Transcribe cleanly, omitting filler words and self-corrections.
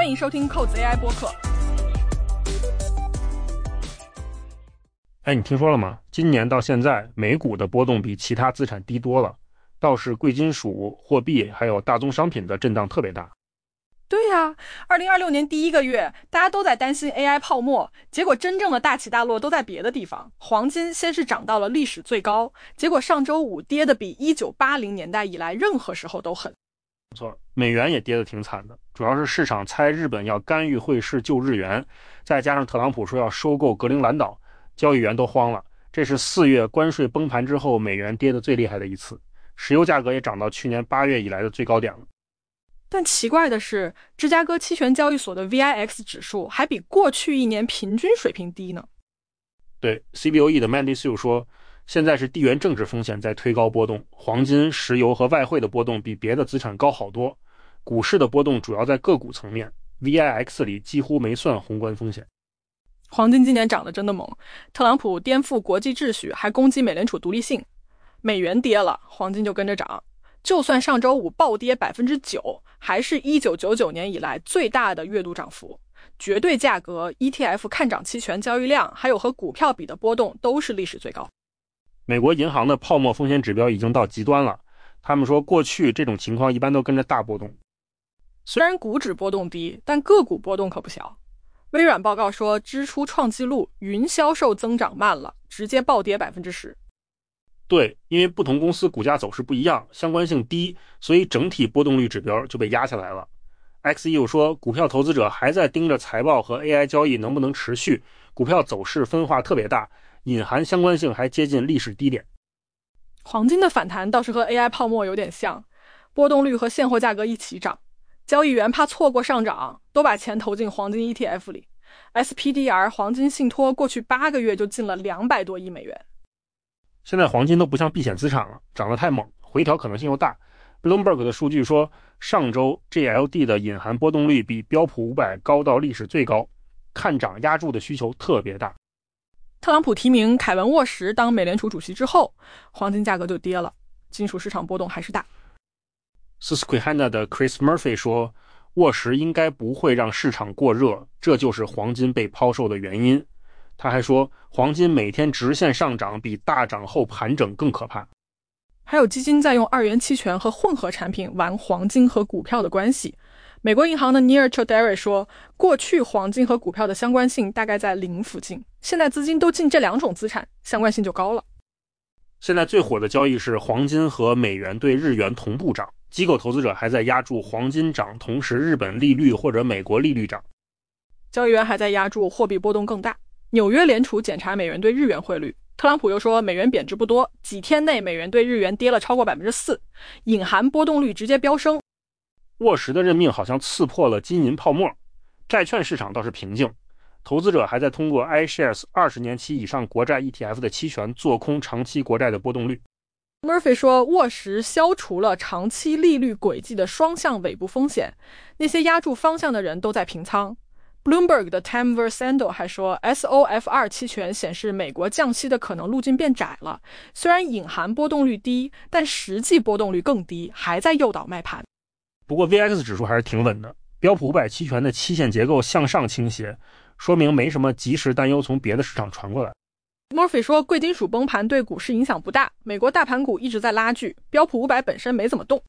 欢迎收听扣子 AI 播客。 你听说了吗？今年到现在，美股的波动比其他资产低多了，倒是贵金属、货币还有大宗商品的震荡特别大。 对呀，2026年第一个月，大家都在担心 AI 泡沫，结果真正的大起大落都在别的地方。黄金先是涨到了历史最高，结果上周五跌的比1980年代以来任何时候都狠。 没错，美元也跌得挺惨的，主要是市场猜日本要干预汇市救日元，再加上特朗普说要收购格陵兰岛，交易员都慌了。这是4月关税崩盘之后美元跌得最厉害的一次，石油价格也涨到去年8月以来的最高点了。 但奇怪的是，芝加哥期权交易所的 VIX 指数还比过去一年平均水平低呢。 对 CBOE 的 Mandy Su 说，现在是地缘政治风险在推高波动，黄金、石油和外汇的波动比别的资产高好多，股市的波动主要在个股层面， VIX 里几乎没算宏观风险。 黄金今年涨得真的猛，特朗普颠覆国际秩序，还攻击美联储独立性，美元跌了，黄金就跟着涨。就算上周五暴跌 9%， 还是1999年以来最大的月度涨幅。绝对价格、ETF 看涨期权交易量，还有和股票比的波动都是历史最高。 美国银行的泡沫风险指标已经到极端了，他们说过去这种情况一般都跟着大波动。 虽然股指波动低，但个股波动可不小。微软报告说支出创纪录，云销售增长慢了，直接暴跌 10%。 对，因为不同公司股价走势不一样，相关性低，所以整体波动率指标就被压下来了。XEU 说，股票投资者还在盯着财报和 AI 交易能不能持续，股票走势分化特别大，隐含相关性还接近历史低点。 黄金的反弹倒是和 AI 泡沫有点像，波动率和现货价格一起涨，交易员怕错过上涨，都把钱投进黄金 ETF 里。SPDR 黄金信托过去8个月就进了200多亿美元。 现在黄金都不像避险资产了，涨得太猛，回调可能性又大。Bloomberg 的数据说，上周 GLD 的隐含波动率比标普500高到历史最高，看涨压住的需求特别大。 特朗普提名凯文沃什当美联储主席之后，黄金价格就跌了，金属市场波动还是大。 Susquehanna 的 Chris Murphy 说，沃什应该不会让市场过热，这就是黄金被抛售的原因。他还说，黄金每天直线上涨比大涨后盘整更可怕。 还有基金在用2元期权和混合产品玩黄金和股票的关系。美国银行的 Neil Chodari 说，过去黄金和股票的相关性大概在0附近，现在资金都进这2种资产，相关性就高了。 现在最火的交易是黄金和美元对日元同步涨，机构投资者还在压住黄金涨，同时日本利率或者美国利率涨。 交易员还在压住货币波动更大。纽约联储检查美元对日元汇率，特朗普又说美元贬值不多，几天内美元对日元跌了超过 4%， 隐含波动率直接飙升。 沃什的任命好像刺破了金银泡沫，债券市场倒是平静，投资者还在通过 iShares 20年期以上国债 ETF 的期权做空长期国债的波动率。 Murphy 说，沃什消除了长期利率轨迹的双向尾部风险，那些压住方向的人都在平仓。Bloomberg 的 Tam Versando 还说 SOFR 期权显示美国降息的可能路径变窄了，虽然隐含波动率低，但实际波动率更低，还在诱导卖盘。 不过 VX 指数还是挺稳的，标普500期权的期限结构向上倾斜，说明没什么即时担忧从别的市场传过来。 Murphy 说，贵金属崩盘对股市影响不大，美国大盘股一直在拉锯，标普500本身没怎么动。